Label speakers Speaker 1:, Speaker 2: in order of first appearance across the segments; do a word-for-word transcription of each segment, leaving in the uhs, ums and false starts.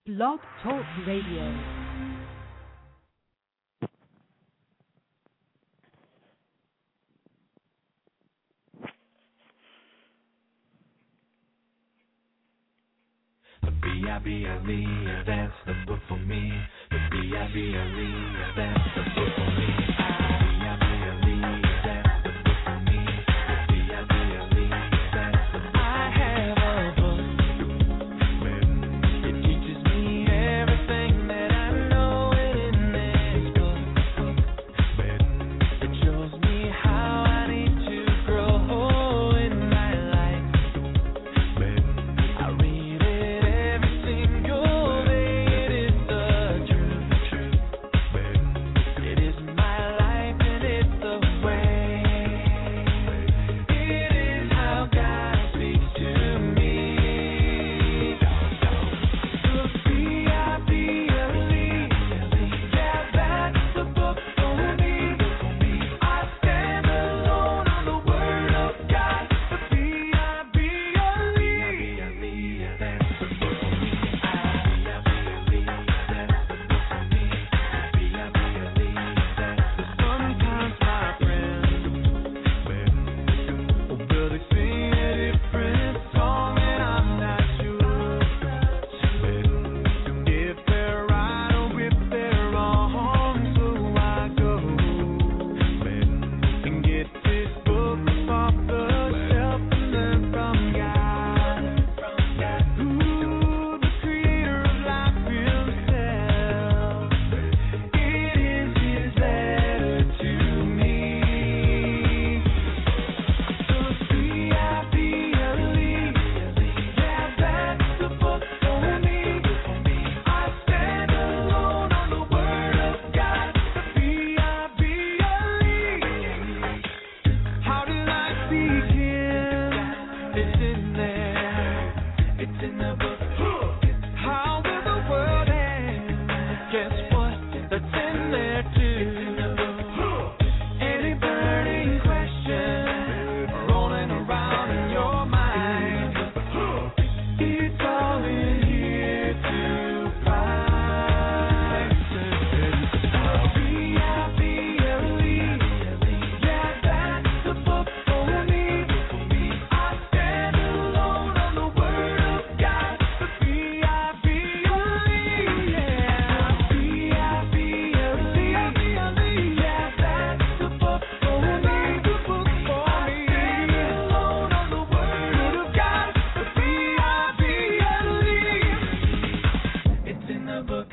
Speaker 1: Blog Talk Radio.
Speaker 2: The B I B L E, that's the book for me. The B I B L E, that's the book for me. B I B L E, that's the book for me. The B I B L E, that's the book for me. I have a book. It teaches me everything that I know in this book. It shows me how I need to grow in my life. I read it every single day. It is the truth. It is my life and it's the way. It is how God speaks to me. The B I B L E, yeah, that's the book for me. I stand alone on the Word of God. The B I B L E, that's the book for me. B I B L E, that's the book for me. B I B L E, that's the sometimes my friends, oh, but they sing a different song and I'm not sure if they're right or if they're wrong. So I go and get this book off the shelf and learn from God, who the creator of life himself. It is his letter to me. The B I B L E, yeah, that's the book for me. I stand alone on the Word of God. The B I B L E. How did I seek him? It's in there. It's in the book. How will the world end? Guess what? That's in there too. Any burning question rolling around in your mind, it's all in here to find. B I B L E, yeah, that's the book for me. I stand alone on the Word of God. The B I B L E, yeah. B I B L E, yeah, that's the book for me. I stand alone on the Word of God. The B I B L E, it's in the book.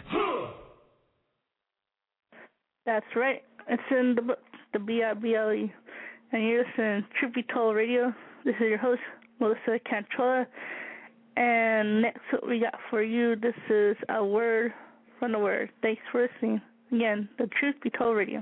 Speaker 3: That's right. It's in the book, the B I B L E. And you're listening to Truth Be Told Radio. This is your host, Melissa Cantrola. And next, what we got for you, this is a word from the Word. Thanks for listening. Again, the Truth Be Told Radio.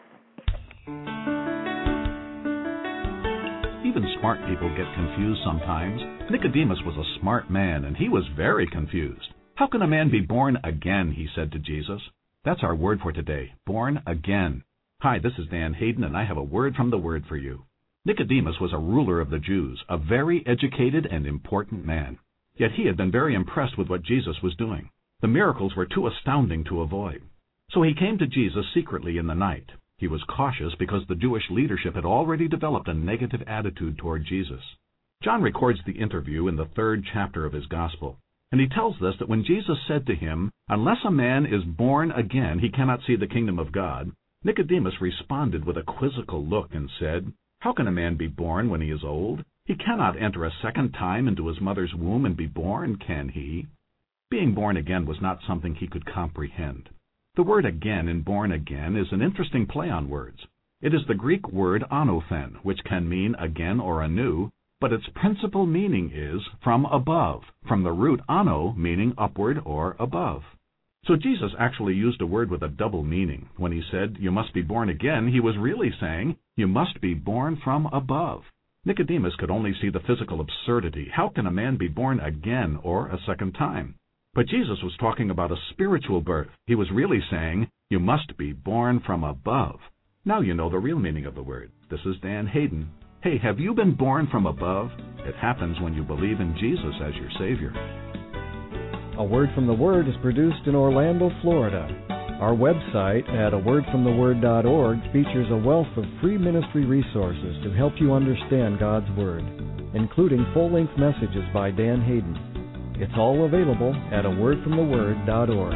Speaker 4: Even smart people get confused sometimes. Nicodemus was a smart man, and he was very confused. How can a man be born again, he said to Jesus. That's our word for today, born again. Hi, this is Dan Hayden, and I have a word from the Word for you. Nicodemus was a ruler of the Jews, a very educated and important man. Yet he had been very impressed with what Jesus was doing. The miracles were too astounding to avoid. So he came to Jesus secretly in the night. He was cautious because the Jewish leadership had already developed a negative attitude toward Jesus. John records the interview in the third chapter of his gospel, and he tells us that when Jesus said to him, "Unless a man is born again, he cannot see the kingdom of God," Nicodemus responded with a quizzical look and said, "How can a man be born when he is old? He cannot enter a second time into his mother's womb and be born, can he?" Being born again was not something he could comprehend. The word again in born again is an interesting play on words. It is the Greek word anothen, which can mean again or anew, but its principal meaning is from above, from the root ano, meaning upward or above. So Jesus actually used a word with a double meaning. When he said, "You must be born again," he was really saying, "You must be born from above." Nicodemus could only see the physical absurdity. How can a man be born again or a second time? But Jesus was talking about a spiritual birth. He was really saying, "You must be born from above." Now you know the real meaning of the word. This is Dan Hayden. Hey, have you been born from above? It happens when you believe in Jesus as your Savior.
Speaker 5: A Word from the Word is produced in Orlando, Florida. Our website at a word from the word dot org features a wealth of free ministry resources to help you understand God's Word, including full-length messages by Dan Hayden. It's all available at a word from the word dot org.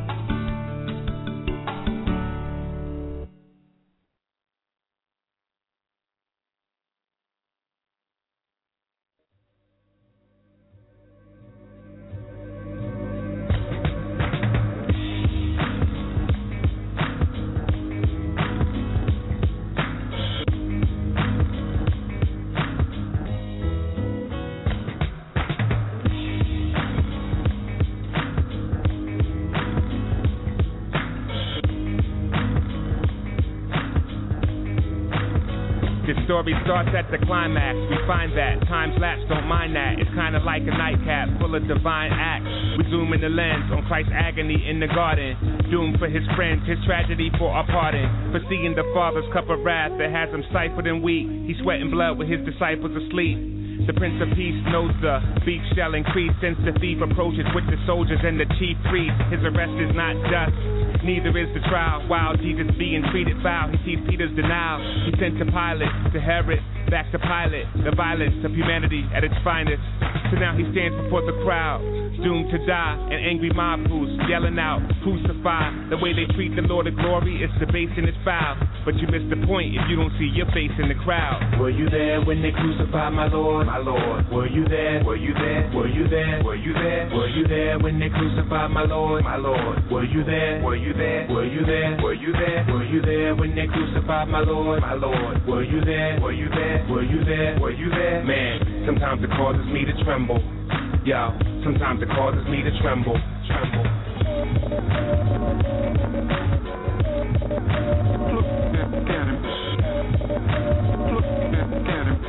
Speaker 6: Story starts at the climax, we find that time's lapse, don't mind that. It's kinda like a nightcap full of divine acts. We zoom in the lens on Christ's agony in the garden, doomed for his friends, his tragedy for our pardon. For seeing the Father's cup of wrath that has him stifled and weak, he's sweating blood with his disciples asleep. The Prince of Peace knows the beef shall increase, since the thief approaches with the soldiers and the chief priest. His arrest is not just, neither is the trial. While Jesus being treated foul, he sees Peter's denial. He sent to Pilate, to Herod, back to Pilate. The violence of humanity at its finest. So now he stands before the crowd, doomed to die. An angry mob who's yelling out, crucify. The way they treat the Lord of glory is debased and it's foul. But you miss the point if you don't see your face in the crowd.
Speaker 2: Were you there when they crucified my Lord? My Lord. Were you there? Were you there? Were you there? Were you there? Were you there when they crucified my Lord? My Lord. Were you there? Were you there? Were you there? Were you there? Were you there when they crucified my Lord? My Lord. Were you there? Were you there? Were you there? Were you there?
Speaker 6: Man, sometimes it causes me to tremble. Yo, sometimes it causes me to tremble. Tremble.
Speaker 2: Look at him. Look at him.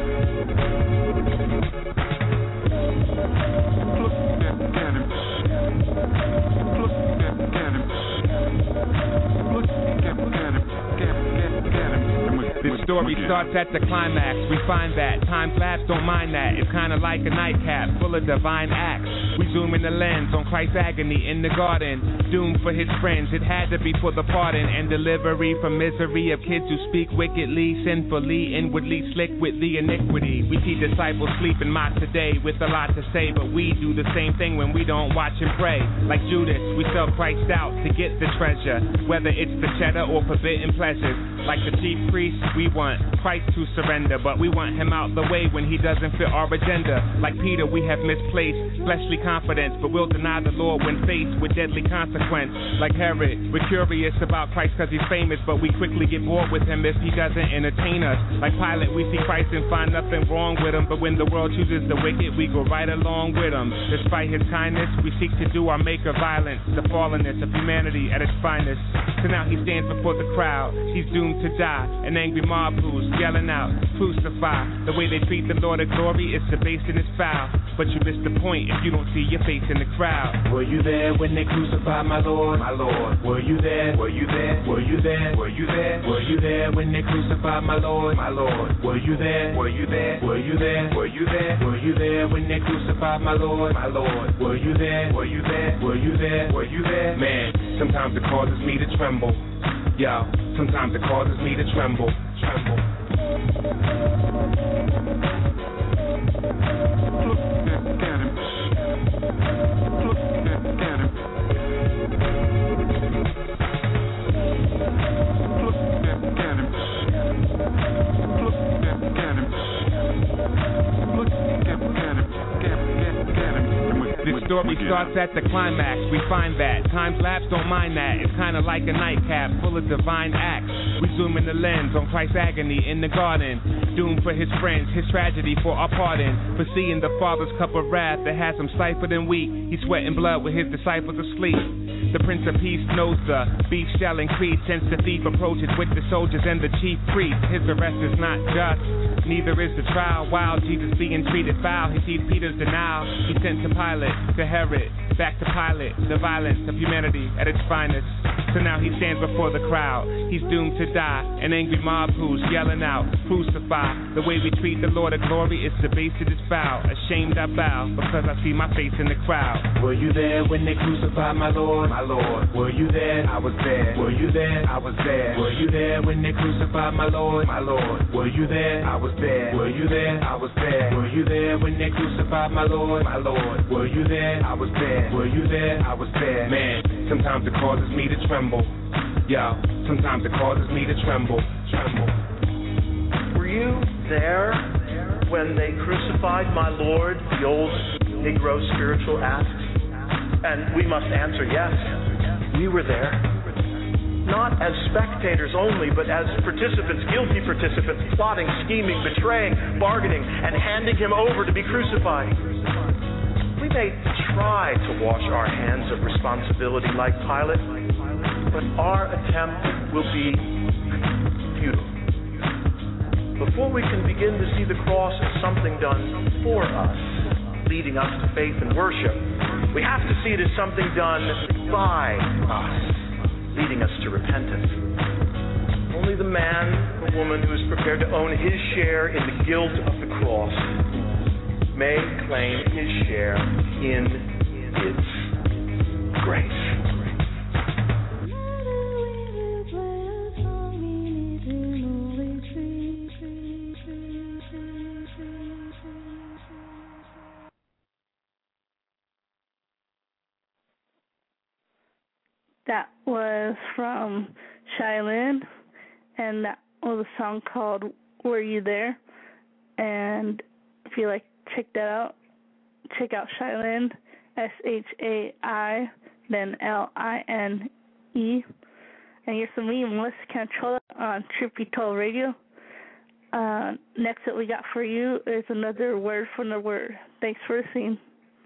Speaker 2: Look at him. Look at him. Look at him.
Speaker 6: This story starts at the climax, we find that time's lapse, don't mind that. It's kinda like a nightcap full of divine acts. We zoom in the lens on Christ's agony in the garden, doomed for his friends. It had to be for the pardon and delivery from misery of kids who speak wickedly, sinfully, inwardly slick with the iniquity. We see disciples sleep in mock today with a lot to say, but we do the same thing when we don't watch and pray. Like Judas, we sell Christ out to get the treasure, whether it's the cheddar or forbidden pleasures. Like the chief priest, we want Christ to surrender, but we want him out the way when he doesn't fit our agenda. Like Peter, we have misplaced fleshly confidence, but we'll deny the Lord when faced with deadly consequence. Like Herod, we're curious about Christ because he's famous, but we quickly get bored with him if he doesn't entertain us. Like Pilate, we see Christ and find nothing wrong with him, but when the world chooses the wicked, we go right along with him. Despite his kindness, we seek to do our maker violence, the fallenness of humanity at its finest. So now he stands before the crowd, he's doomed to die. An angry mob who's yelling out, crucify. The way they treat the Lord of glory is debased and it's foul. But you miss the point if you don't see your face in the crowd.
Speaker 2: Were you there when they crucified my Lord? My Lord. Were you there? Were you there? Were you there? Were you there? Were you there when they crucified my Lord? My Lord. Were you there? Were you there? Were you there? Were you there? Were you there when they crucified my Lord? My Lord. Were you there? Were you there? Were you there? Were you there?
Speaker 6: Man, sometimes it causes me to tremble. Yo, sometimes it causes me to tremble. Tremble.
Speaker 2: Look at him. Look at him. Look at him. Look at him. Look at him.
Speaker 6: This story starts at the climax, we find that time's lapse, don't mind that. It's kinda like a nightcap full of divine acts. We zoom in the lens on Christ's agony in the garden, doomed for his friends, his tragedy for our pardon. For seeing the Father's cup of wrath that has him stifled and weak, he's sweating blood with his disciples asleep. The Prince of Peace knows the beef shall increase, since the thief approaches with the soldiers and the chief priest. His arrest is not just, neither is the trial. While Jesus being treated foul, he sees Peter's denial. He sent to Pilate, to Herod, back to Pilate. The violence of humanity at its finest. So So now he stands before the crowd. He's doomed to die. An angry mob who's yelling out, crucify. The way we treat the Lord of glory is debased, it is foul. Ashamed I bow because I see my face in the crowd.
Speaker 2: Were you there when they crucified my Lord? My Lord. Were you there? I was there. Were you there? I was there. Were you there when they crucified my Lord? My Lord. Were you there? I was there. Were you there? I was there. Were you there when they crucified my Lord? My Lord. Were you there? I was there. Were you there? I was there.
Speaker 6: Man, sometimes it causes me to tremble. Yo, sometimes it causes me to tremble. Tremble.
Speaker 7: Were you there when they crucified my Lord? The old Negro spiritual asks. And we must answer yes. We were there. Not as spectators only, but as participants, guilty participants, plotting, scheming, betraying, bargaining, and handing him over to be crucified. We may try to wash our hands of responsibility like Pilate, but our attempt will be futile. Before we can begin to see the cross as something done for us, leading us to faith and worship, we have to see it as something done by us, leading us to repentance. Only the man or woman who is prepared to own his share in the guilt of the cross may claim his share in its grace.
Speaker 3: That was from Shylin, and that was a song called Were You There? And if you like, check that out. Check out Shylin, S H A I, then L I N E. And here's from me, Melissa Cantrolla, on Trippy Toll Radio. Uh, next that we got for you is another word from the word. Thanks for listening.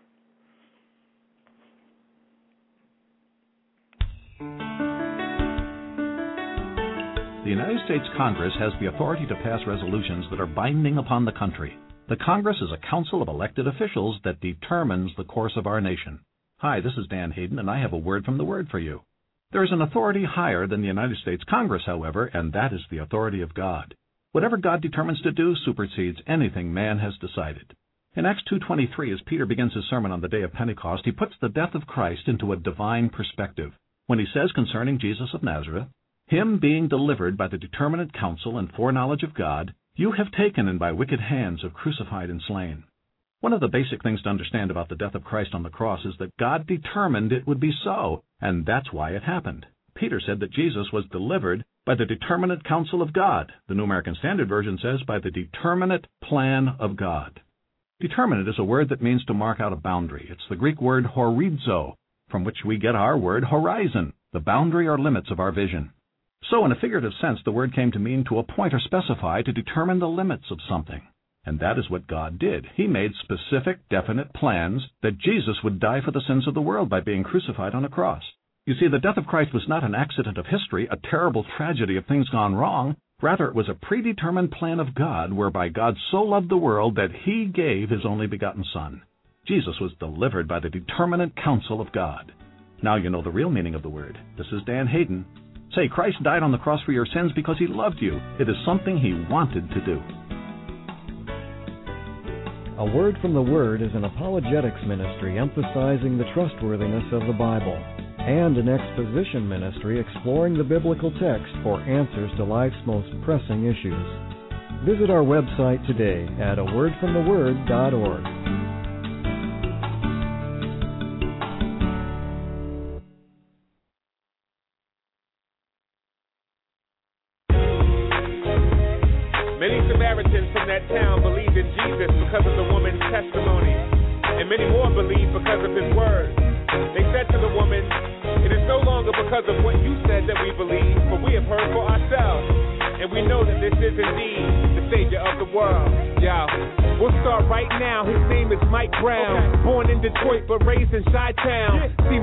Speaker 4: The United States Congress has the authority to pass resolutions that are binding upon the country. The Congress is a council of elected officials that determines the course of our nation. Hi, this is Dan Hayden, and I have a word from the Word for you. There is an authority higher than the United States Congress, however, and that is the authority of God. Whatever God determines to do supersedes anything man has decided. In Acts two twenty-three, as Peter begins his sermon on the day of Pentecost, he puts the death of Christ into a divine perspective when he says concerning Jesus of Nazareth, Him being delivered by the determinate counsel and foreknowledge of God, you have taken and by wicked hands have crucified and slain. One of the basic things to understand about the death of Christ on the cross is that God determined it would be so, and that's why it happened. Peter said that Jesus was delivered by the determinate counsel of God. The New American Standard Version says by the determinate plan of God. Determinate is a word that means to mark out a boundary. It's the Greek word horizo, from which we get our word horizon, the boundary or limits of our vision. So, in a figurative sense, the word came to mean to appoint or specify, to determine the limits of something. And that is what God did. He made specific, definite plans that Jesus would die for the sins of the world by being crucified on a cross. You see, the death of Christ was not an accident of history, a terrible tragedy of things gone wrong. Rather, it was a predetermined plan of God, whereby God so loved the world that He gave His only begotten Son. Jesus was delivered by the determinate counsel of God. Now you know the real meaning of the word. This is Dan Hayden. Say, Christ died on the cross for your sins because He loved you. It is something He wanted to do.
Speaker 5: A Word from the Word is an apologetics ministry emphasizing the trustworthiness of the Bible, and an exposition ministry exploring the biblical text for answers to life's most pressing issues. Visit our website today at a word from the word dot org.
Speaker 6: Many Samaritans from that town believed in Jesus because of the woman's testimony, and many more believed because of His word. They said to the woman, "It is no longer because of what you said that we believe, for we have heard for ourselves, and we know that this is indeed the Savior of the world." Yo, we'll start right now. His name is Mike Brown, okay. Born in Detroit but raised in Chi-Town. Yeah. See, Mike was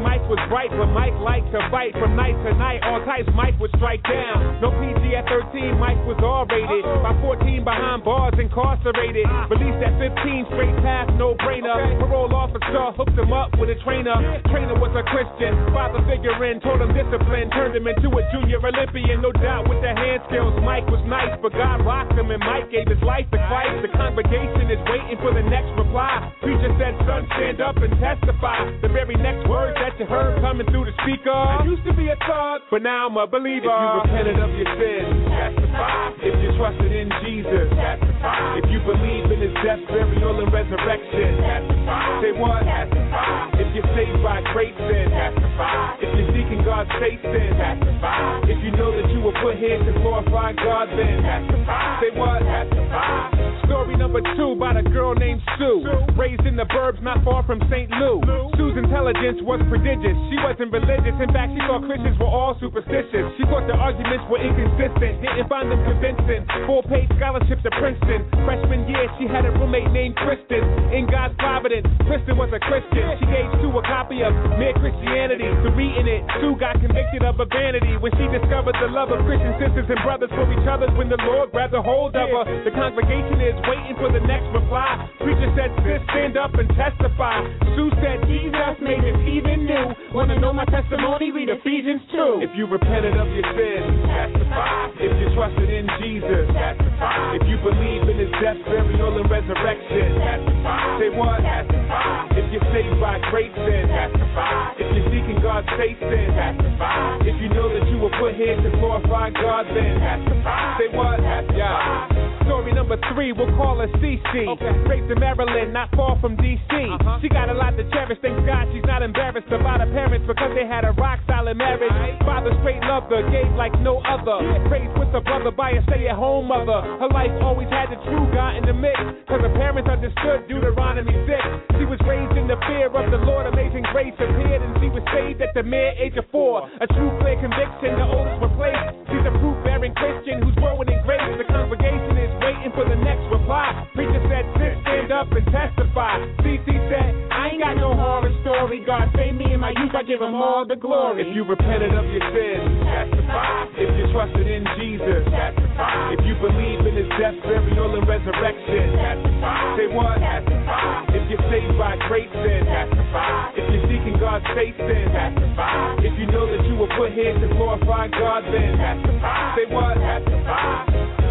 Speaker 6: bright, but Mike liked to fight from night to night. All types Mike would strike down. No P G at thirteen, Mike was R-rated. By fourteen, behind bars, incarcerated. Released at fifteen, straight path, no-brainer. Parole officer hooked him up with a trainer. Trainer was a Christian, father figuring, taught him discipline, turned him into a junior Olympian. No doubt with the hand skills, Mike was nice, but God rocked him and Mike gave his life to Christ. The congregation is waiting for the next reply. Preacher said, son, stand up and testify. The very next words that you heard coming through the speaker. I used to be a thug, but now I'm a believer. If you repented of your sins, testify. If you trusted in Jesus, testify. If you believe in his death, burial, and resurrection, testify. Say what? Testify. If you're saved by grace, then testify. If you're seeking God's face, then testify. If you know that you were put here to glorify God, then testify. Say what? Testify. Story number two about a girl named Sue, raised in the burbs not far from Saint Lou. Sue's intelligence was prodigious. She wasn't religious. In fact, she thought Christians were all superstitious. She thought the arguments were inconsistent, didn't find them convincing. Full-paid scholarship to Princeton. Freshman year, she had a roommate named Kristen. In God's providence, Kristen was a Christian. She gave Sue a copy of Mere Christianity. To reading it, Sue got convicted of a vanity when she discovered the love of Christian sisters and brothers for each other. When the Lord grabbed a hold of her, the congregation is waiting for the next reply. Preacher said, sis, stand up and testify. Sue said, Jesus made it even new. Wanna know my testimony? Read Ephesians two. If you repented of your sins, testify. If you trusted in Jesus, testify. If you believe in his death, burial, and resurrection, testify. Say what? Testify. If you're saved by grace, then testify. If you're seeking God's face, then testify. If you know that you were put here to glorify God, then testify. Say what? Testify. Yeah. Story number three, we'll call her C C. Okay. Raised in Maryland, not far from D C. Uh-huh. She got a lot to cherish. Thank God she's not embarrassed about her parents because they had a rock solid marriage. Right. Father straight loved her, gave like no other. Yeah. Raised with her brother by a stay-at-home mother. Her life always had the true God in the mix, cause her parents understood Deuteronomy six. She was raised in the fear of the Lord. Amazing grace appeared and she was saved at the mere age of four. A true clear conviction, the oldest replaced. She's a fruit-bearing Christian who's growing in grace. The congregation is waiting for the next reply. Preacher said, sit, stand up and testify. C C said, I ain't got no horror story. God saved me in my youth, I give him all the glory. If you repented of your sins, testify. If you trusted in Jesus, testify. If you believe in his death, burial, and resurrection, testify. Say what? Testify. If you're saved by grace, then testify. If you're seeking God's face, then testify. If you know that you were put here to glorify God, then testify. Say what? Testify.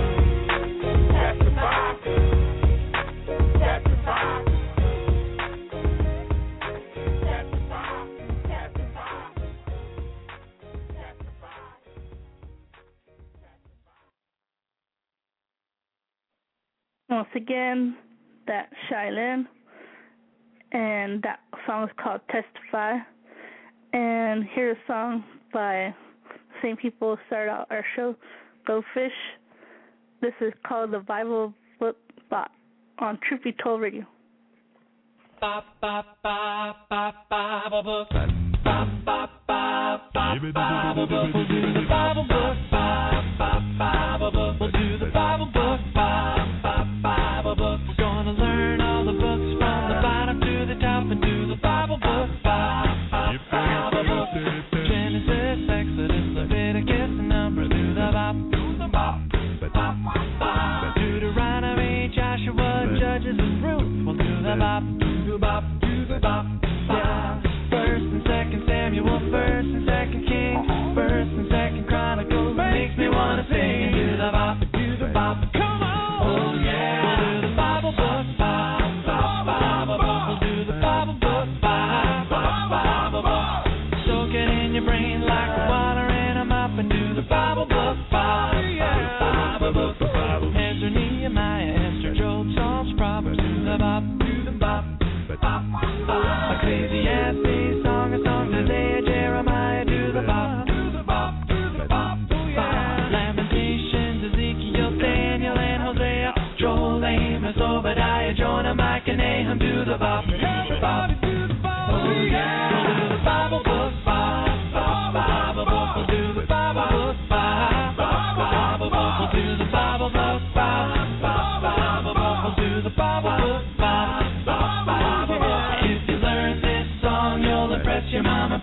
Speaker 6: Testify. Testify.
Speaker 3: Once again, that's Shylin, and that song is called Testify. And here's a song by the same people who started out our show, Go Fish. This is called The Bible Book Bot on Truth Be Told Radio.
Speaker 2: Ba ba ba ba ba ba book. Ba ba ba ba ba ba book. We'll do the Bible book. Ba ba ba ba book. We'll do the Bible book. Ba ba ba ba book. We're gonna learn all the books from the bottom to the top and do the Bible book. Ba ba ba ba book. Genesis, Exodus, Leviticus, and Numbers. Do the bop, do the bop, bop bop. Deuteronomy, Joshua, Judges, and Ruth. We'll do the bop. Bop, bop, bop. Yeah. First and Second Samuel, First and Second Kings, First and Second Chronicles, makes me wanna sing and do the bop.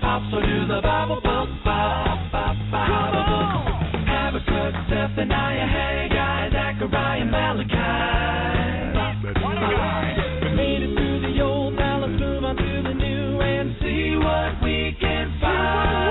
Speaker 2: pop. So do the Bible book pop, pop, Bible book. Habakkuk, Zephaniah, Haggai, Zechariah, Malachi. We made it through the old, now let's move on to the new and see what we can find.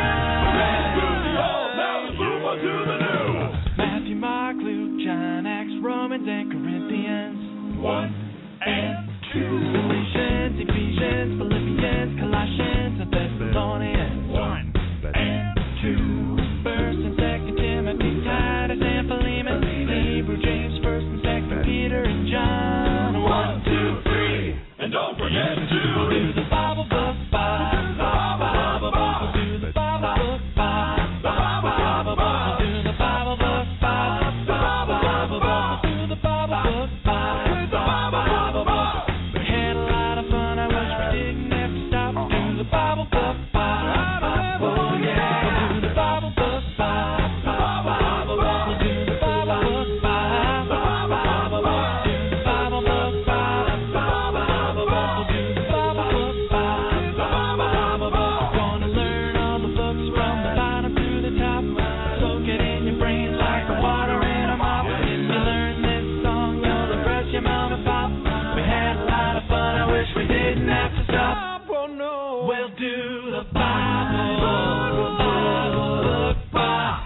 Speaker 2: Matthew, Mark, Luke, John, Acts, Romans, and Corinthians. One and two. Galatians, Ephesians, Philippians, Colossians, and Thessalonians. One and two. First and Second Timothy, Titus, and Philemon. Hebrew, James, First and Second Peter, and John. One, two, three, and don't forget to do the Bible book by Bible book. Do the Bible book by Bible book. Do the Bible book by Bible book. Do the Bible book by Bible book. We had a lot of fun. I wish we didn't have to stop. Do the Bible book by Bible book. Yeah. Do the Bible book by Bible book. Do the Bible book by Bible book. Do the Bible book by Bible book. Do the Bible book by Bible book. Gonna learn all the books from the bottom to the top. Soak it in your brain like the water in a mop. If you learn this song, you'll impress your mom and pop. We had a lot of fun. I wish we didn't have to stop. Oh no. We'll do the Bible book, Bible book by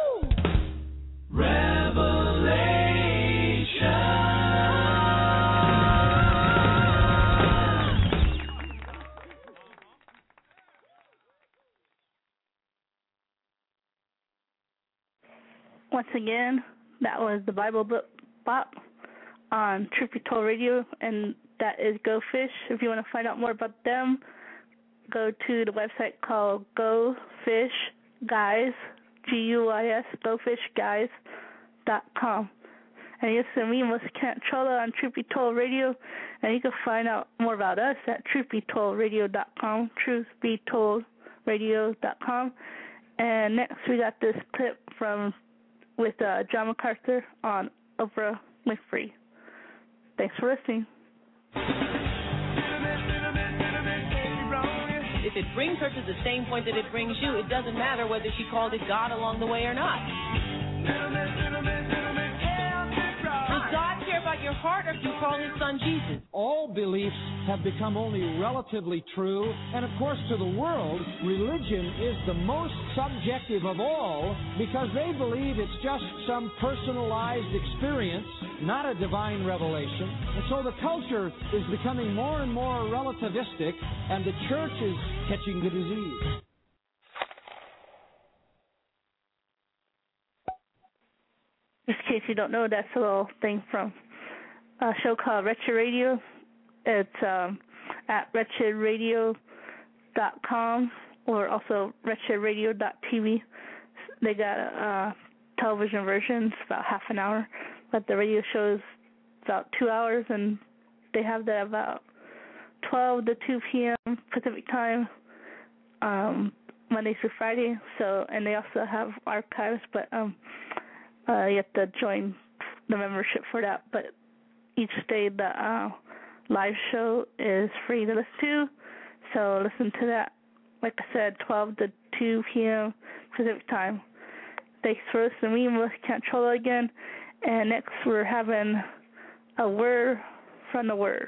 Speaker 2: Revelation.
Speaker 3: Once again, that was the Bible Book Bop on Truth Be Told Radio, and that is Go Fish. If you want to find out more about them, go to the website called Go Fish Guys, G U I S, go fish guys dot com. And you listen to me, Melissa Cantrolla, on Truth Be Told Radio, and you can find out more about us at truth be told radio dot com, truth be told radio dot com. And next we got this clip from with uh, John MacArthur on Oprah Winfrey. Thanks for listening.
Speaker 8: If it brings her to the same point that it brings you, it doesn't matter whether she called it God along the way or not. Does God care about your heart, or do you call his son Jesus?
Speaker 9: All beliefs have become only relatively true, and of course to the world, religion is the most subjective of all because they believe it's just some personalized experience, not a divine revelation. And so the culture is becoming more and more relativistic, and the church is catching the disease.
Speaker 3: Just in case you don't know, that's a little thing from a show called Wretched Radio. It's um, at wretched radio dot com or also wretched radio dot t v. They got a, a television version. It's about half an hour, but the radio show is about two hours, and they have that about twelve to two p.m. Pacific time, um, Monday through Friday. So, and they also have archives, but um, uh, you have to join the membership for that. But each day the uh, live show is free to listen to, so listen to that. Like I said, twelve to two p.m. Pacific time. Thanks for listening to me, Melissa Cantrolla again. And next we're having a word from the Word.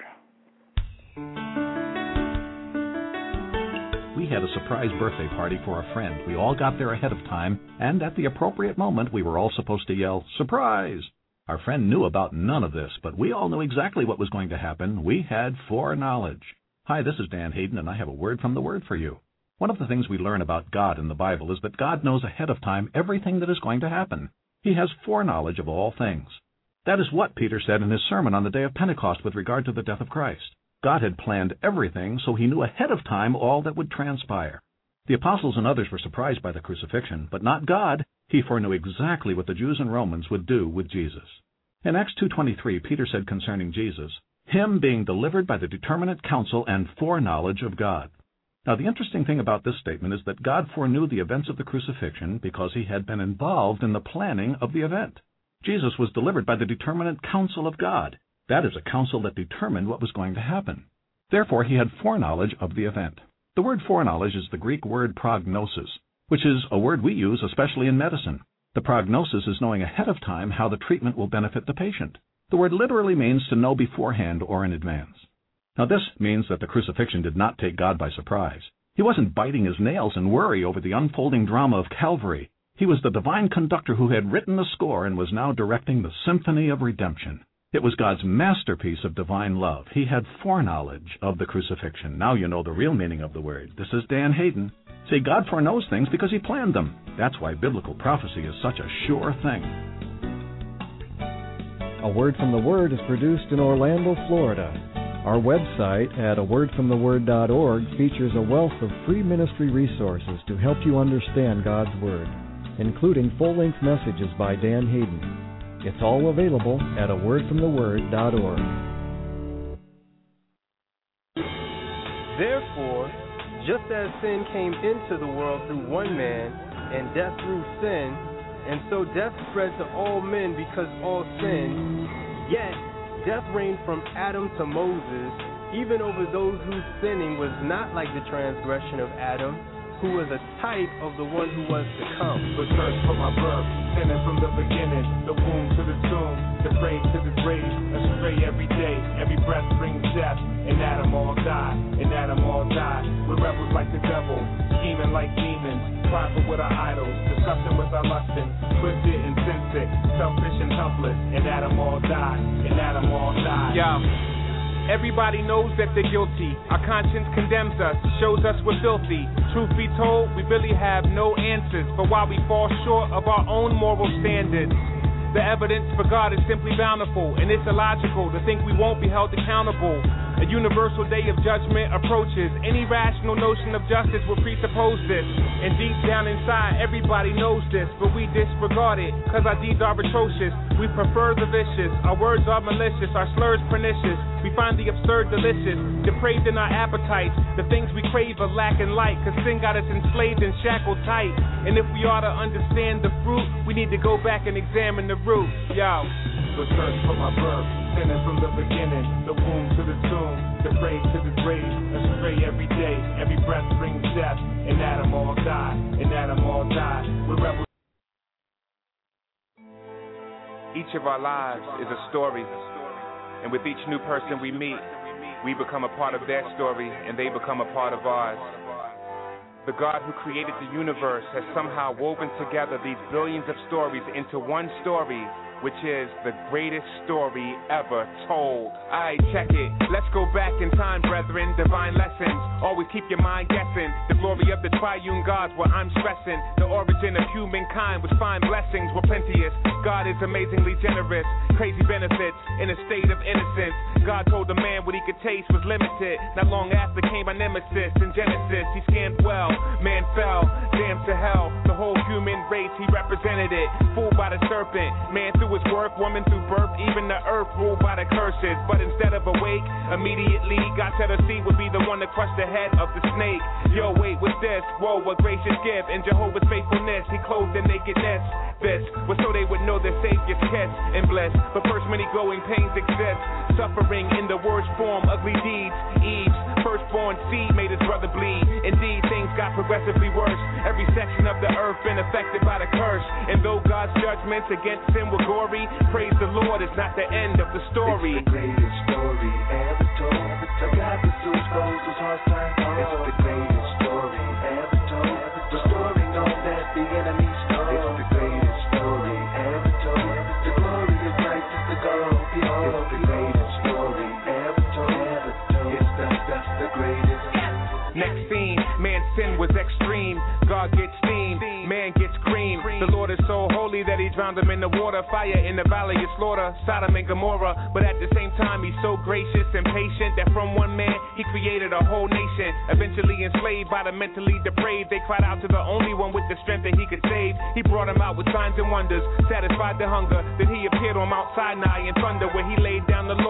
Speaker 4: We had a surprise birthday party for a friend. We all got there ahead of time, and at the appropriate moment, we were all supposed to yell, "Surprise!" Our friend knew about none of this, but we all knew exactly what was going to happen. We had foreknowledge. Hi, this is Dan Hayden, and I have a word from the Word for you. One of the things we learn about God in the Bible is that God knows ahead of time everything that is going to happen. He has foreknowledge of all things. That is what Peter said in his sermon on the day of Pentecost with regard to the death of Christ. God had planned everything, so he knew ahead of time all that would transpire. The apostles and others were surprised by the crucifixion, but not God. He foreknew exactly what the Jews and Romans would do with Jesus. In Acts two twenty-three, Peter said concerning Jesus, "Him being delivered by the determinate counsel and foreknowledge of God." Now, the interesting thing about this statement is that God foreknew the events of the crucifixion because he had been involved in the planning of the event. Jesus was delivered by the determinate counsel of God. That is a counsel that determined what was going to happen. Therefore, he had foreknowledge of the event. The word foreknowledge is the Greek word prognosis, which is a word we use especially in medicine. The prognosis is knowing ahead of time how the treatment will benefit the patient. The word literally means to know beforehand or in advance. Now this means that the crucifixion did not take God by surprise. He wasn't biting his nails in worry over the unfolding drama of Calvary. He was the divine conductor who had written the score and was now directing the symphony of redemption. It was God's masterpiece of divine love. He had foreknowledge of the crucifixion. Now you know the real meaning of the word. This is Dan Hayden. See, God foreknows things because he planned them. That's why biblical prophecy is such a sure thing.
Speaker 5: A Word from the Word is produced in Orlando, Florida. Our website at a word from the word dot org features a wealth of free ministry resources to help you understand God's Word, including full-length messages by Dan Hayden. It's all available at a word from the word dot org.
Speaker 10: Therefore, just as sin came into the world through one man, and death through sin, and so death spread to all men because all sinned, yet death reigned from Adam to Moses, even over those whose sinning was not like the transgression of Adam, who was a type of the one who was to come.
Speaker 11: But cursed from my birth, sinning from the beginning, the womb to the tomb, the grave to the grave, astray every day, every breath brings death. In Adam all die, in Adam all die. We're rebels like the devil, scheming like demons, prideful with our idols, disgusting with our lusting, twisted and sin sick, selfish and helpless. In Adam all die, in Adam all die.
Speaker 6: Yeah. Everybody knows that they're guilty. Our conscience condemns us, shows us we're filthy. Truth be told, we really have no answers for why we fall short of our own moral standards. The evidence for God is simply bountiful, and it's illogical to think we won't be held accountable. A universal day of judgment approaches. Any rational notion of justice will presuppose this. And deep down inside, everybody knows this, but we disregard it, cause our deeds are atrocious. We prefer the vicious, our words are malicious, our slurs pernicious. We find the absurd delicious, depraved in our appetites. The things we crave are lacking light, cause sin got us enslaved and shackled tight. And if we are to understand the fruit, we need to go back and examine the root. Yo.
Speaker 11: The curse from my birth, sinning from the beginning, the womb to the tomb, the grave to the grave, astray every day, every breath brings death. In Adam all die, in Adam all die. We're rebels.
Speaker 6: Each of our lives is a story, and with each new person we meet, we become a part of their story, and they become a part of ours. The God who created the universe has somehow woven together these billions of stories into one story, which is the greatest story ever told. Alright, check it. Let's go back in time, brethren. Divine lessons. Always keep your mind guessing. The glory of the triune God's what I'm stressing. The origin of humankind with fine blessings were plenteous. God is amazingly generous. Crazy benefits in a state of innocence. God told the man what he could taste was limited. Not long after came our nemesis in Genesis. He scanned well. Man fell. Damned to hell. The whole human race, he represented it. Fooled by the serpent. Man through his work, woman through birth, even the earth ruled by the curses. But instead of awake, immediately God said her seed would be the one to crush the head of the snake. Yo, wait, what's this? Whoa, what gracious gift. In Jehovah's faithfulness, he clothed their nakedness. This was so they would know their Savior's kiss and bliss. But first many growing pains exist. Suffering in the worst form, ugly deeds. Eve's firstborn seed made his brother bleed. Indeed, things got progressively worse. Every section of the earth been affected by the curse. And though God's judgments against sin were gory, praise the Lord, it's not the end of the story.
Speaker 2: It's the greatest story ever told. A God pursues those whose hearts turn cold. It's the greatest story ever told. The story known as the enemy stole. It's the greatest story ever told. The glory of Christ is the goal. Behold, it's the greatest story ever told. It's the, the, the greatest.
Speaker 6: Next scene, man's sin was extreme. God gets steam, man gets cream. The Lord is so holy that he drowned them in the water. Fire in the valley of slaughter, Sodom and Gomorrah. But at the same time, he's so gracious and patient that from one man, he created a whole nation. Eventually enslaved by the mentally depraved, they cried out to the only one with the strength that he could save. He brought them out with signs and wonders, satisfied their hunger. Then he appeared on Mount Sinai in thunder, where he laid down the law.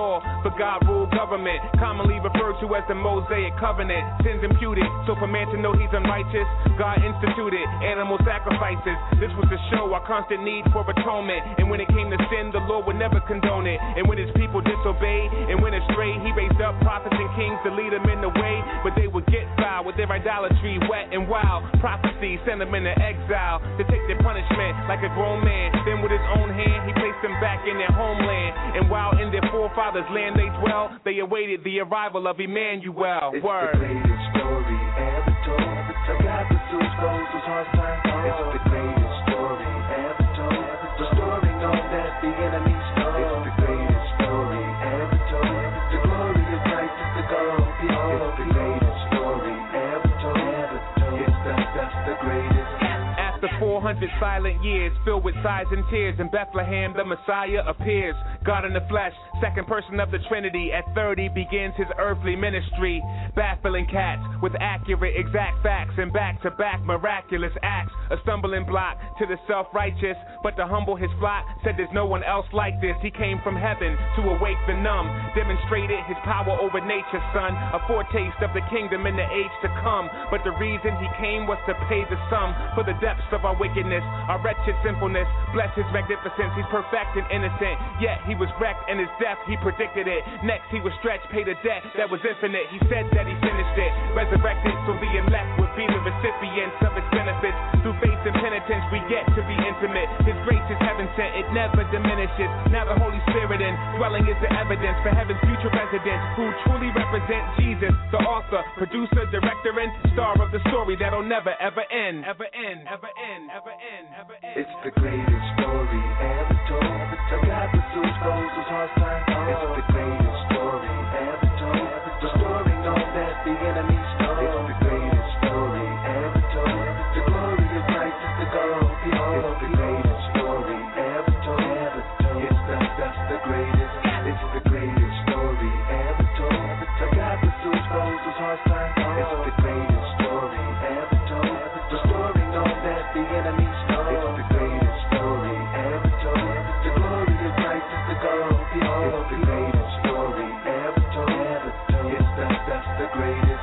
Speaker 6: but God ruled government, commonly referred to as the Mosaic Covenant. Sins imputed, so for man to know he's unrighteous, God instituted animal sacrifices. This was to show our constant need for atonement. And when it came to sin, the Lord would never condone it. And when his people disobeyed and went astray, he raised up prophets and kings to lead them in the way. But they would get foul with their idolatry, wet and wild. Prophecy sent them into exile to take their punishment like a grown man. Then with his own hand, he placed them back in their homeland. And while in their forefathers' land they dwell, they awaited the arrival of Emmanuel.
Speaker 2: It's
Speaker 6: Word.
Speaker 2: the greatest story ever told. So God pursues those whose hearts turn cold. It's the greatest story ever told. Restoring all that the enemy stole. It's the greatest story ever told. The glory of Christ is the goal. Behold, it's the greatest story ever told. It's the, the, the greatest.
Speaker 6: After four hundred silent years filled with sighs and tears, in Bethlehem the Messiah appears. God in the flesh, second person of the Trinity, at thirty begins his earthly ministry, baffling cats with accurate, exact facts and back-to-back miraculous acts. A stumbling block to the self-righteous, but to humble his flock, said there's no one else like this. He came from heaven to awake the numb, demonstrated his power over nature, son, a foretaste of the kingdom in the age to come. But the reason he came was to pay the sum for the depths of our wickedness, our wretched sinfulness. Bless his magnificence, he's perfect and innocent, yet he was wrecked, and his death, he predicted it. Next, he was stretched, paid a debt that was infinite. He said that he finished it, resurrected, so the elect would be the recipients of his benefits. Through faith and penitence, we get to be intimate. His grace is heaven sent, it never diminishes. Now the Holy Spirit in dwelling is the evidence for heaven's future residents, who truly represent Jesus, the author, producer, director, and star of the story that'll never ever end, ever end, ever end, ever end, ever end.
Speaker 2: It's the greatest story ever told. So God pursues those whose hearts turn cold. It's the greatest story ever told. Restoring all that the enemy stole. It's the greatest story ever told. The glory of Christ is the goal. Behold, it's the greatest story ever told. It's the, the, the greatest. It's the greatest story ever told. So God pursues those whose hearts turn cold. It's the greatest story ever told. Restoring all that the enemy stole. It's the greatest story ever told. The glory of Christ is the goal. Behold, it's the greatest story ever told. It's the, the, the greatest.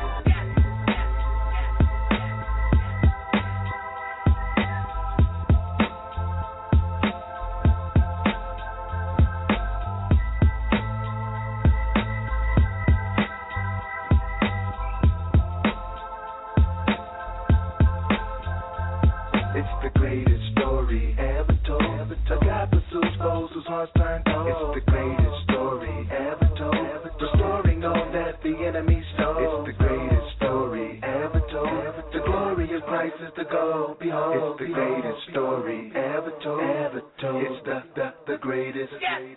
Speaker 2: It's the greatest story ever told. A God pursues foes whose hearts turn cold. It's the greatest story ever told. Restoring all that the enemy stole. It's the greatest story ever told. The glory of Christ is the goal. Behold, it's the greatest story ever told. Ever told. It's the, the, the greatest.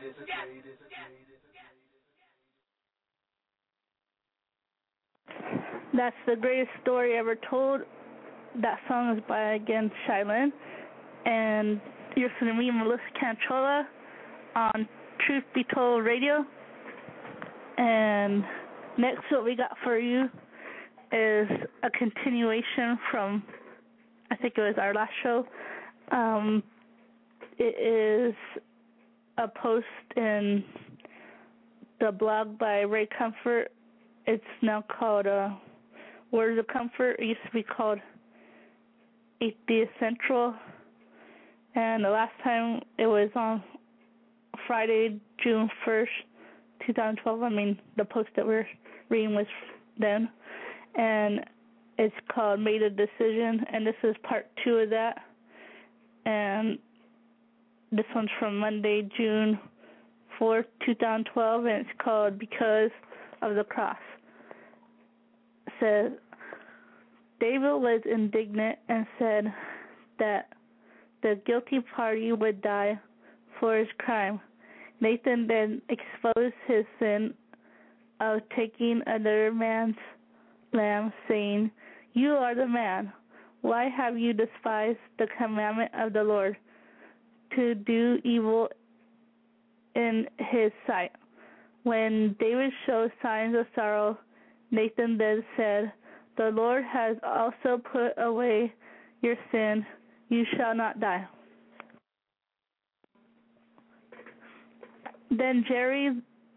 Speaker 3: That's the greatest story ever told. That song is by, again, Shylin. And you're listening to me, Melissa Cantrola, on Truth Be Told Radio. And next, what we got for you is a continuation from, I think it was our last show. Um, it is a post in the blog by Ray Comfort. It's now called uh, Words of Comfort. It used to be called Atheist Central, and the last time it was on Friday, June first, twenty twelve. I mean, the post that we're reading was then, and it's called Made a Decision, and this is part two of that, and this one's from Monday, June fourth, twenty twelve, and it's called Because of the Cross. It says, David was indignant and said that the guilty party would die for his crime. Nathan then exposed his sin of taking another man's lamb, saying, You are the man. Why have you despised the commandment of the Lord, to do evil in his sight? When David showed signs of sorrow, Nathan then said, The Lord has also put away your sin. You shall not die. Then Jerry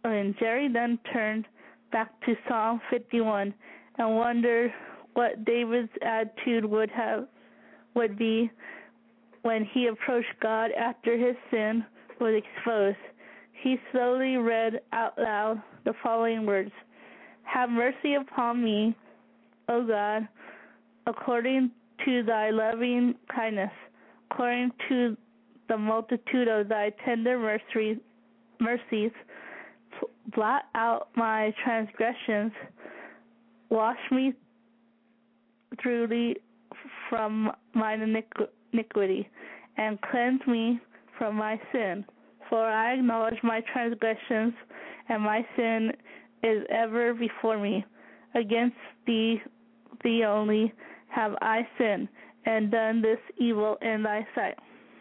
Speaker 3: And Jerry then turned back to Psalm fifty-one and wondered what David's attitude would have would be when he approached God after his sin was exposed. He slowly read out loud the following words: "Have mercy upon me, O God, according to thy loving kindness, according to the multitude of thy tender mercy, mercies, blot out my transgressions, wash me thoroughly from mine iniquity, and cleanse me from my sin. For I acknowledge my transgressions, and my sin is ever before me. Against thee, thee only, have I sinned, and done this evil in thy sight."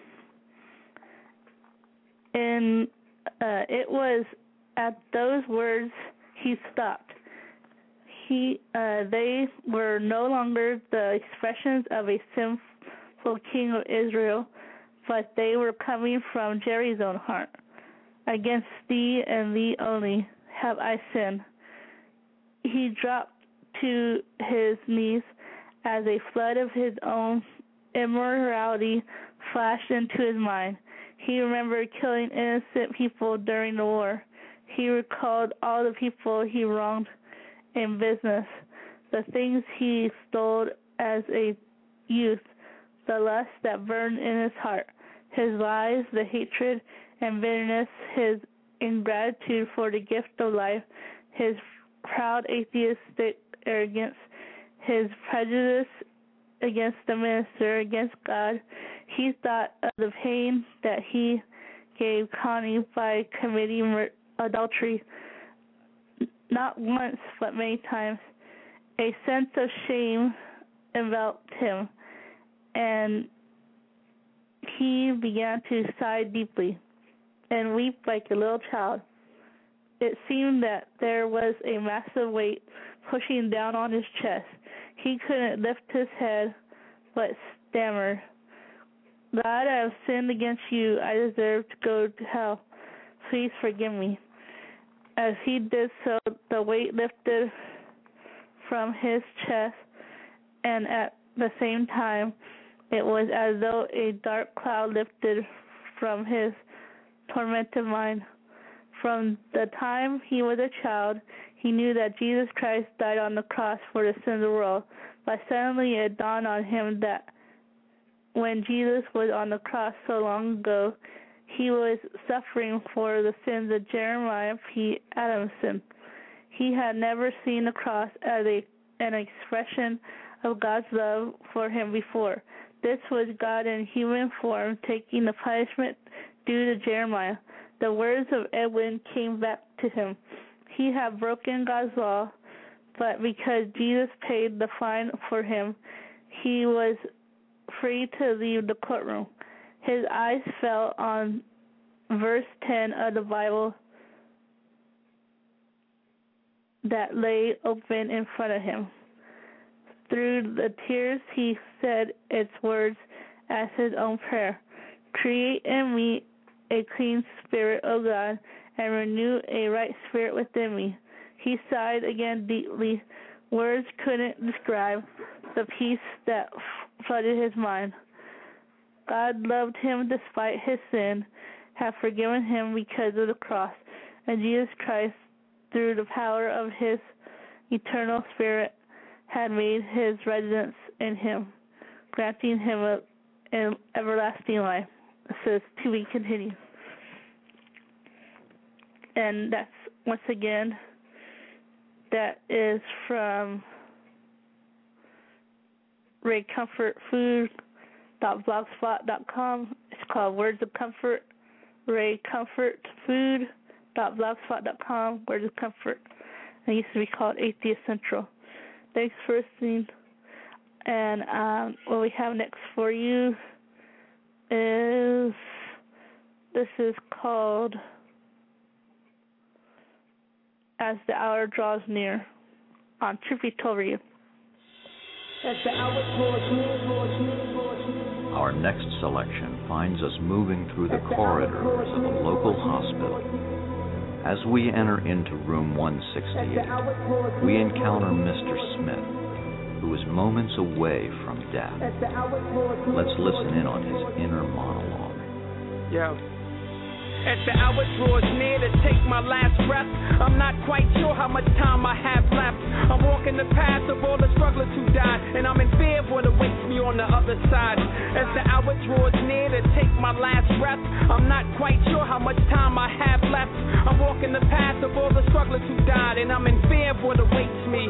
Speaker 3: And uh, it was at those words he stopped. He, uh, they were no longer the expressions of a sinful king of Israel, but they were coming from Jerry's own heart. "Against thee and thee only have I sinned." He dropped to his knees as a flood of his own immorality flashed into his mind. He remembered killing innocent people during the war. He recalled all the people he wronged in business, the things he stole as a youth, the lust that burned in his heart, his lies, the hatred and bitterness, his ingratitude for the gift of life, his proud atheistic arrogance, his prejudice against the minister, against God. He thought of the pain that he gave Connie by committing mur- adultery, not once but many times. A sense of shame enveloped him, and he began to sigh deeply and weep like a little child. It seemed that there was a massive weight pushing down on his chest. He couldn't lift his head, but stammered, "God, I have sinned against you. I deserve to go to hell. Please forgive me." As he did so, the weight lifted from his chest, and at the same time, it was as though a dark cloud lifted from his tormented mind. From the time he was a child, he knew that Jesus Christ died on the cross for the sins of the world, but suddenly it dawned on him that when Jesus was on the cross so long ago, he was suffering for the sins of Jeremiah P. Adamson. He had never seen the cross as a, an expression of God's love for him before. This was God in human form taking the punishment due to Jeremiah. The words of Edwin came back to him. He had broken God's law, but because Jesus paid the fine for him, he was free to leave the courtroom. His eyes fell on verse ten of the Bible that lay open in front of him. Through the tears, he said its words as his own prayer: "Create in me a clean spirit, O God, and renew a right spirit within me." He sighed again deeply. Words couldn't describe the peace that flooded his mind. God loved him despite his sin, had forgiven him because of the cross, and Jesus Christ, through the power of his eternal spirit, had made his residence in him, granting him a, an everlasting life. It says to be continued. And that's, once again, that is from ray comfort food dot blogspot dot com. It's called Words of Comfort, ray comfort food dot blogspot dot com, Words of Comfort. It used to be called Atheist Central. Thanks for listening. And um, what we have next for you is, this is called As the Hour Draws Near on Trippy Toll Radio. As the hour draws near, draws near, draws near.
Speaker 4: Our next selection finds us moving through the corridors of a local hospital
Speaker 12: As we enter into room one sixty-eight, we encounter Mister Smith, who is moments away from death. Let's listen in on his inner monologue.
Speaker 13: Yeah. As the hour draws near to take my last breath, I'm not quite sure how much time I have left. I'm walking the path of all the strugglers who died, and I'm in fear of what awaits me on the other side. As the hour draws near to take my last breath, I'm not quite sure how much time I have left. I'm walking the path of all the strugglers who died, and I'm in fear of what awaits me.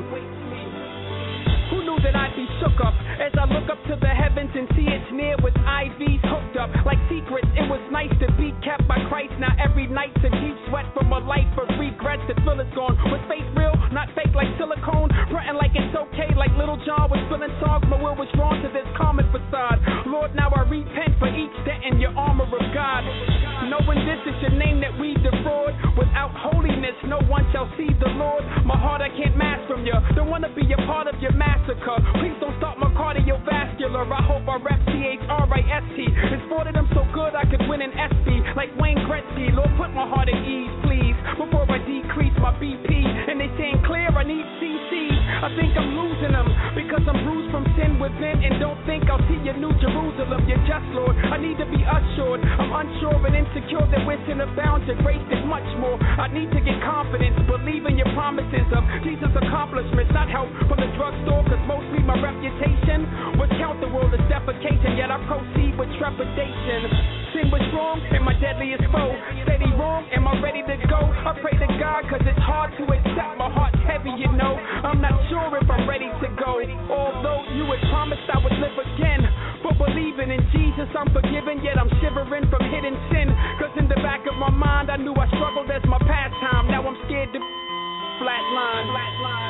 Speaker 13: Who knew that I'd be shook up as I look up to the heavens and see it's near with I Vs hooked up like secrets? It was nice to be kept by Christ. Now every night's a deep sweat from a life of regrets. The thrill is gone. Was faith real? Not fake like silicone. Frontin' like it's okay like Little John was spilling songs. My will was drawn to this common facade. Lord, now I repent for each dent in your armor of God. Knowing this is your name that we defraud. Without holiness, no one shall see the Lord. My heart I can't mask from you. Don't wanna be a part of your massacre. Please don't stop my cardiovascular. I hope I rep C H R I S T. It's sported them so good I could win an S P like Wayne Gretzky. Lord, put my heart at ease, please, before I decrease my B P. And they saying clear, I need C Cs. I think I'm losing them because I'm bruised from sin within, and don't think I'll see your New Jerusalem. You're just Lord. I need to be assured. I'm unsure and insecure that when sin abounds, your grace is much more. I need to get confidence, believe in your promises of Jesus' accomplishments, not help from the drugstore. Cause mostly my reputation would count the world as defecation, yet I proceed with trepidation. Sin was wrong and my deadliest foe. Steady wrong, am I ready to go? I pray to God cause it's hard to accept. My heart's heavy, you know. I'm not sure if I'm ready to go. Although you had promised I would live again. But believing in Jesus I'm forgiven, yet I'm shivering from hidden sin. Cause in the back of my mind I knew I struggled as my pastime. Now I'm scared to flatline. Flatline.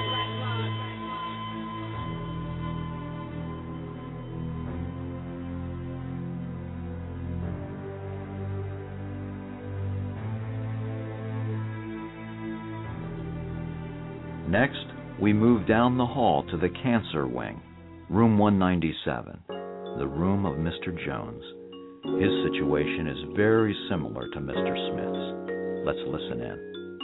Speaker 12: Next, we move down the hall to the cancer wing, room one ninety-seven, the room of Mister Jones. His situation is very similar to Mister Smith's. Let's listen in.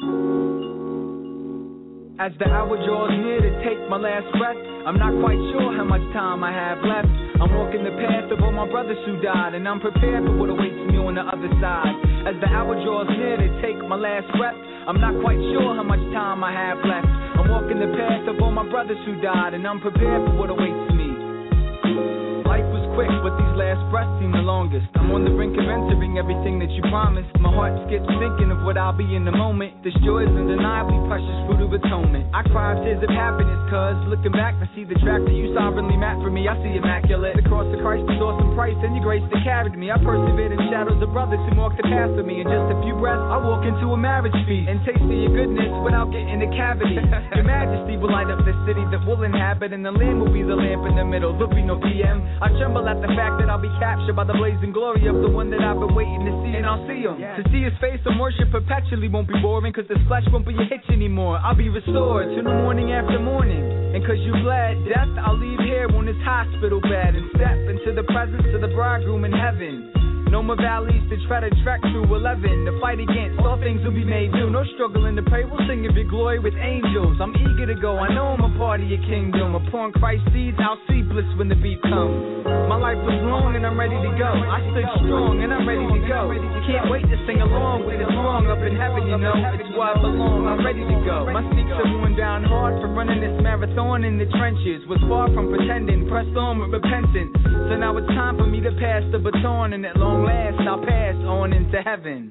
Speaker 14: As the hour draws near to take my last breath, I'm not quite sure how much time I have left. I'm walking the path of all my brothers who died, and I'm prepared for what awaits me on the other side. As the hour draws near to take my last breath, I'm not quite sure how much time I have left. I'm walking the path of all my brothers who died, and I'm prepared for what awaits me. Life was quick, but these last breaths seem the longest. I'm on the brink of entering everything that you promised. My heart skips thinking of what I'll be in the moment. This joy is undeniably precious fruit of atonement. I cry tears of happiness, cause looking back, I see the track that you sovereignly mapped for me. I see immaculate. The cross of Christ is awesome price, and your grace that carried me. I persevered in shadows of brothers who walked the path with me. In just a few breaths, I walk into a marriage feast and taste of your goodness without getting a cavity. Your majesty will light up the city that we'll inhabit, and the land will be the lamp in the middle. There'll be no P M. I tremble at the fact that I'll be captured by the blazing glory of the one that I've been waiting to see, and I'll see him. Yeah. To see his face and worship perpetually won't be boring, cause this flesh won't be a hitch anymore. I'll be restored to the morning after morning. And cause you bled death, I'll leave here on this hospital bed and step into the presence of the bridegroom in heaven. No more valleys to try to trek through. eleven to fight against, all things will be made new. No struggling to pray, we'll sing of your glory with angels. I'm eager to go, I know I'm a part of your kingdom. Upon Christ's seeds, I'll see bliss when the beat comes. My life was long and I'm ready to go. I stood strong and I'm ready to go. Can't wait to sing along with this song up in heaven, you know. It's where I belong, I'm ready to go. My sneaks are worn down hard from running this marathon in the trenches. Was far from pretending, pressed on with repentance. So now it's time for me to pass the baton, and at long last I'll pass on into heaven.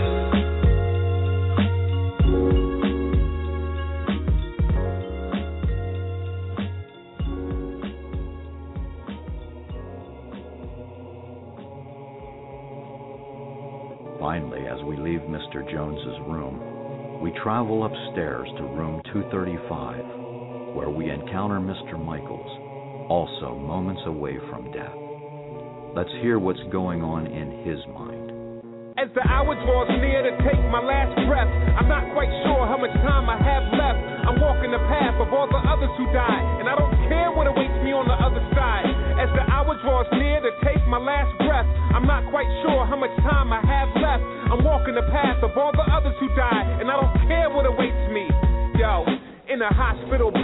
Speaker 12: Finally, as we leave Mister Jones's room, we travel upstairs to room two thirty-five, where we encounter Mister Michaels, also moments away from death. Let's hear what's going on in his mind.
Speaker 6: As the hour draws near to take my last breath, I'm not quite sure how much time I have left. I'm walking the path of all the others who died, and I don't care what awaits me on the other side. As the hour draws near to take my last breath, I'm not quite sure how much time I have left. I'm walking the path of all the others who died, and I don't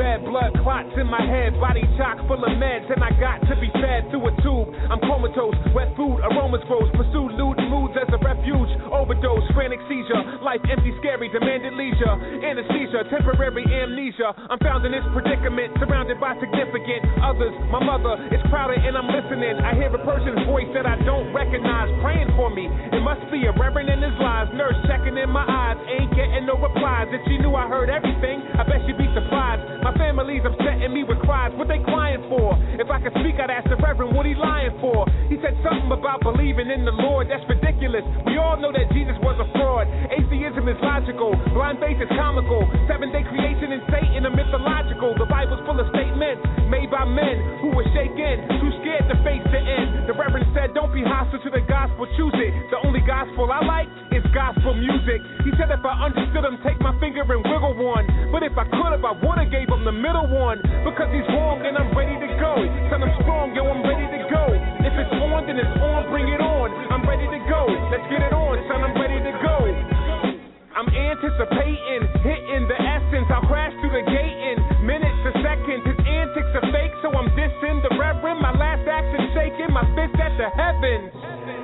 Speaker 6: bed, blood clots in my head, body chock full of meds, and I got to be fed through a tube. I'm comatose, wet food, aromas grows, pursue lewd moods as a refuge, overdose, frantic seizure, life empty, scary, demanded leisure, anesthesia, temporary amnesia. I'm found in this predicament, surrounded by significant others. My mother is crowded and I'm listening. I hear a person's voice that I don't recognize, praying for me. It must be a reverend in his lies, nurse checking in my eyes, ain't getting no replies. If she knew I heard everything, I bet she'd be surprised. My family's upsetting me with cries, what they crying for? If I could speak, I'd ask the reverend what he lying for. He said something about believing in the Lord, that's ridiculous. We all know that Jesus was a fraud. Atheism is logical, blind faith is comical. Seven day creation and Satan are mythological. The Bible's full of statements made by men who were shaken, too scared to face the end. The reverend said, don't be hostile to the gospel, choose it. The only gospel I like is gospel music. He said if I understood him, take my finger and wiggle one. But if I could have, I would've gave him the middle one. Because he's wrong and I'm ready to go. Son, I'm strong, yo, I'm ready to go. If it's on, then it's on, bring it on. I'm ready to go, let's get it on, son, I'm ready to go. I'm anticipating, hitting the essence. I'll crash through the gate in minutes to seconds. His antics are fake, so I'm dissing the reverend. My last action shaking, my fist at the heavens.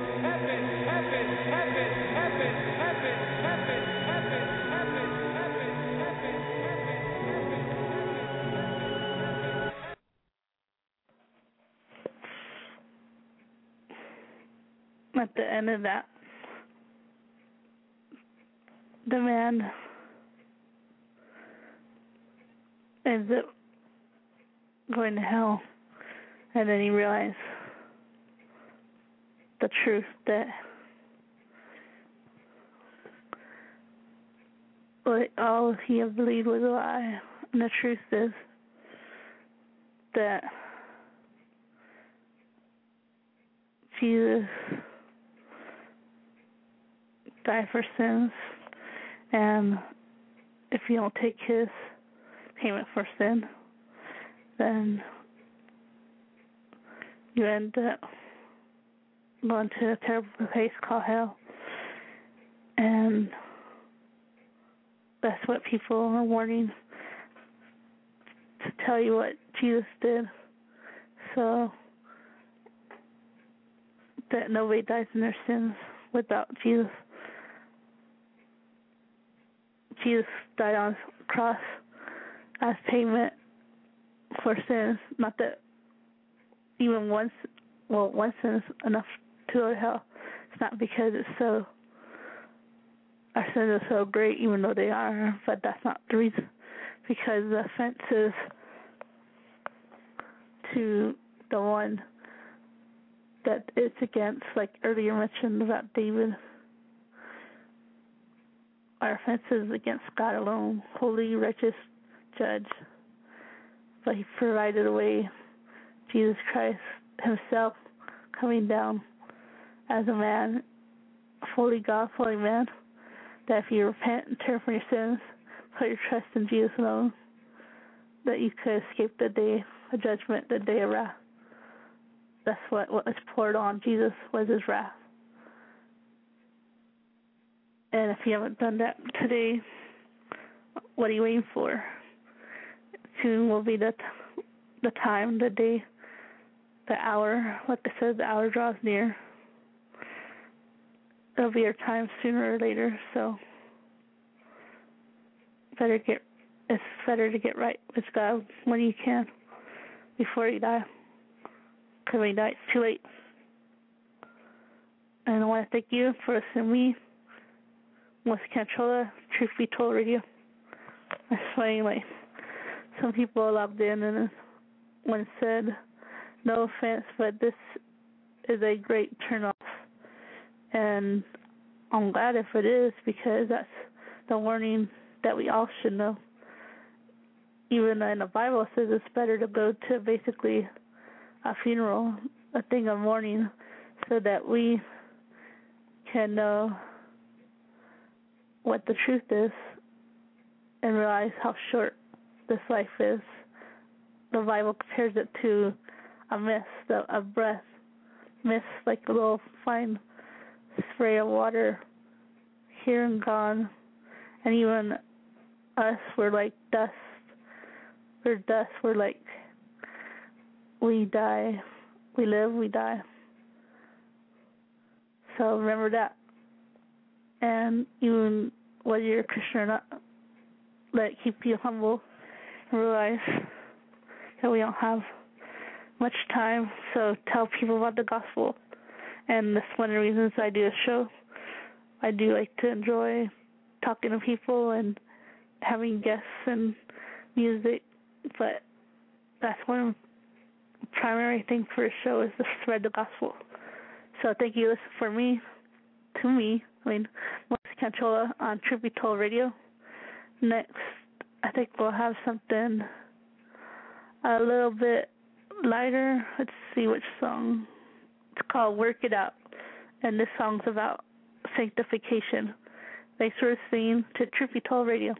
Speaker 3: At the end of that, the man ends up going to hell, and then he realized the truth that what all he had believed was a lie, and the truth is that Jesus died for sins, and if you don't take his payment for sin, then you end up going to a terrible place called hell. And that's what people are warning, to tell you what Jesus did, so that nobody dies in their sins without Jesus. Jesus died on the cross as payment for sins. Not that even one, well, one sin is enough to go to hell. It's not because it's so, our sins are so great, even though they are, but that's not the reason. Because the offense is to the one that it's against, like earlier mentioned about David. Our offense is against God alone, holy, righteous judge. But he provided a way, Jesus Christ himself coming down as a man, fully God, fully man, that if you repent and turn from your sins, put your trust in Jesus alone, that you could escape the day of judgment, the day of wrath. That's what, what was poured on Jesus, was his wrath. And if you haven't done that today, what are you waiting for? Soon will be the t- the time, the day, the hour. Like I said, the hour draws near. It'll be our time sooner or later, so better get. It's better to get right with God when you can, before you die. Because when you die, it's too late. And I want to thank you for listening to me, Melissa Cantrolla, Truth Be Told Radio. I'm saying, like, some people logged in and one said, no offense, but this is a great turnoff. And I'm glad if it is, because that's the warning that we all should know. Even in the Bible, it says it's better to go to basically a funeral, a thing of mourning, so that we can know what the truth is and realize how short this life is. The Bible compares it to a mist, a breath. Mist, like a little fine spray of water, here and gone. And even us, we're like dust. we're dust. We're like, we die. We live, we die. So remember that. And even whether you're a Christian or not, let it keep you humble and realize that we don't have much time. So tell people about the gospel. And that's one of the reasons I do a show. I do like to enjoy talking to people and having guests and music, but that's one primary thing for a show is to spread the gospel. So thank you for me, to me, I mean, Melissa Canchola on Truth Be Told Radio. Next, I think we'll have something a little bit lighter. Let's see which song. It's called Work It Out, and this song's about sanctification. Thanks for listening to Truth Be Told Radio.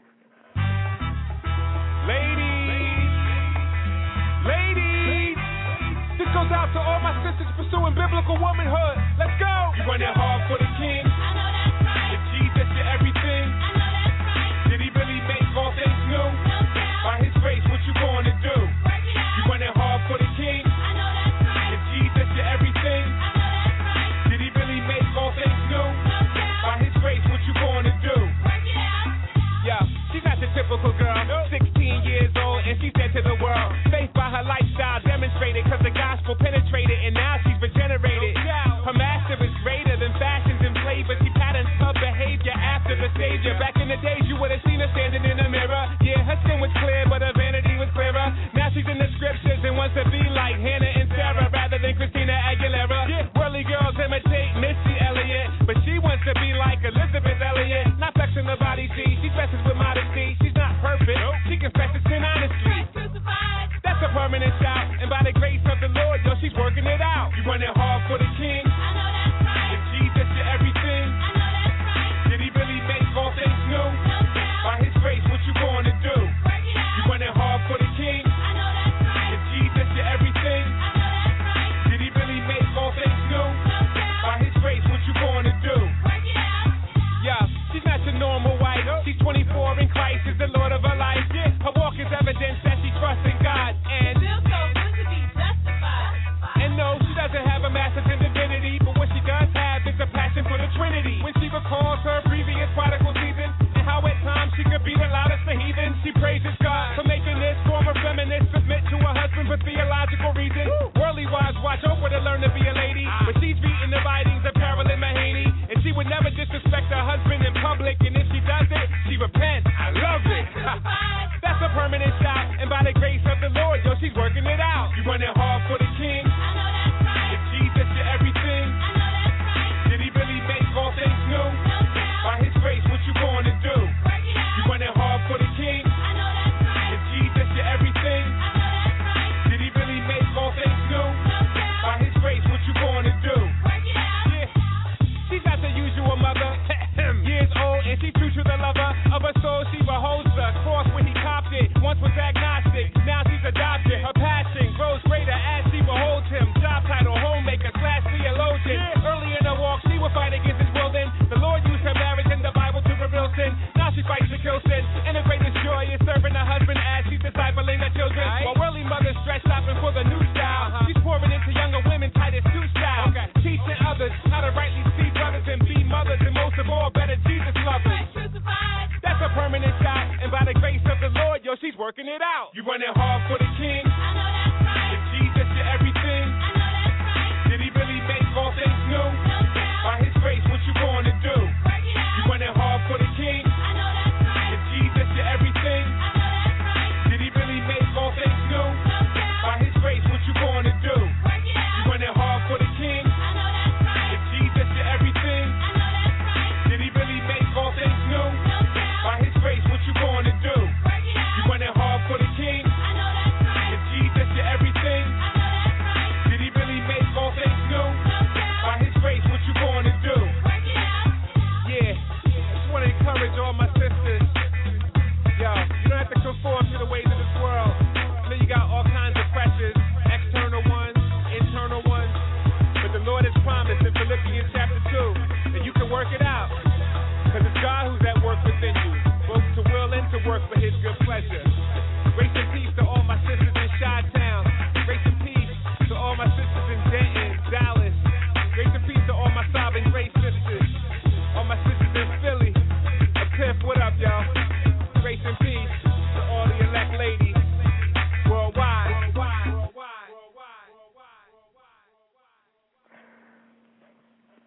Speaker 6: Ladies, ladies, this goes out to all my sisters pursuing biblical womanhood. Let's go. You running hard for the king. I know that's right. If Jesus, you're everything. I know that's right. Did he really make all things new? No doubt. By his grace, what you going to do? Work it out. You running hard for the king. I know that's right. If Jesus, you're everything. I know that's right. Did he really make all things new? No doubt. By his grace, what you going to do? Work it out. Yeah, she's not the typical girl. sixteen years old, and she said to the world, faith by her lifestyle demonstrated, cause the gospel penetrated, and now she's regenerated. Her master is greater than fashions and flavors.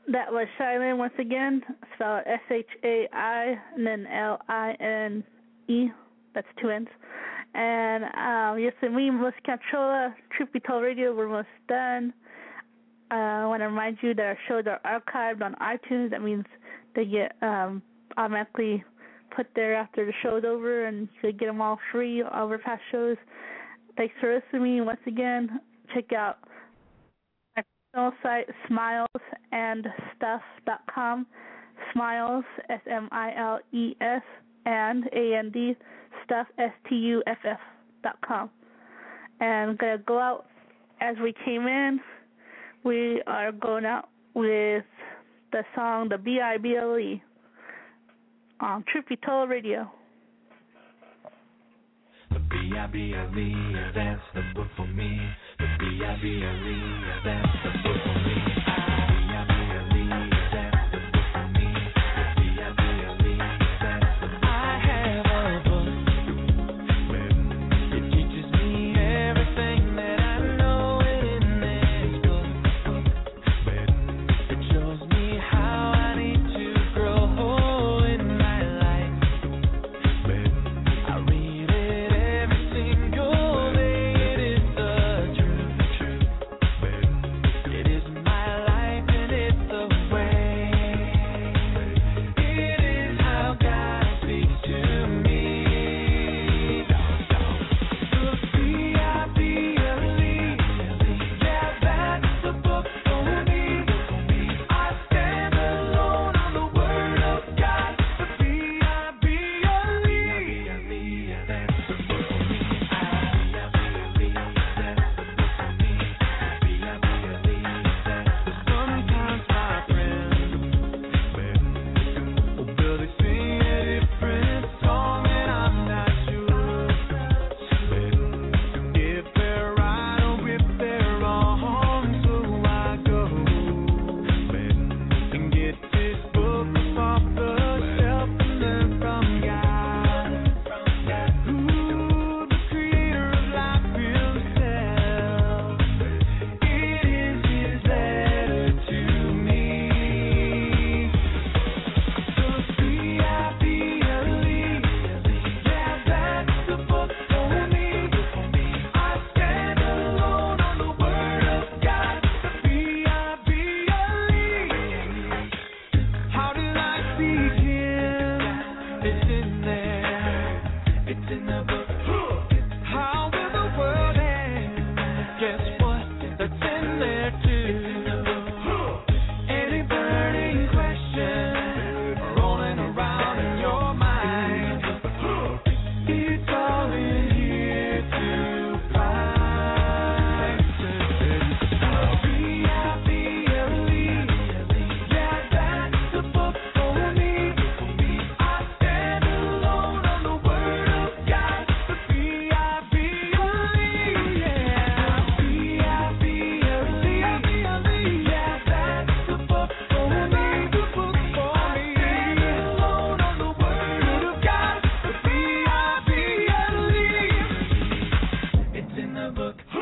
Speaker 3: that was Shailen once again, spelled S H A I and then L I N E. That's two N's. And um, yes, and we, Melissa Cantrola, Truth Be Told Radio, we're almost done. Uh, I want to remind you that our shows are archived on iTunes. That means they get um, automatically put there after the show's over, and you can get them all free, all our past shows. Thanks for listening once again. Check out my personal site, smiles and stuff dot com. Smiles, S M I L E S, and A N D, stuff, S T U F F dot com. And I'm going to go out as we came in. We are going out with the song The B I B L E on Truth Be Told Radio.
Speaker 2: The B I B L E, that's the book for me. The B I B L E, that's the book for me. Book.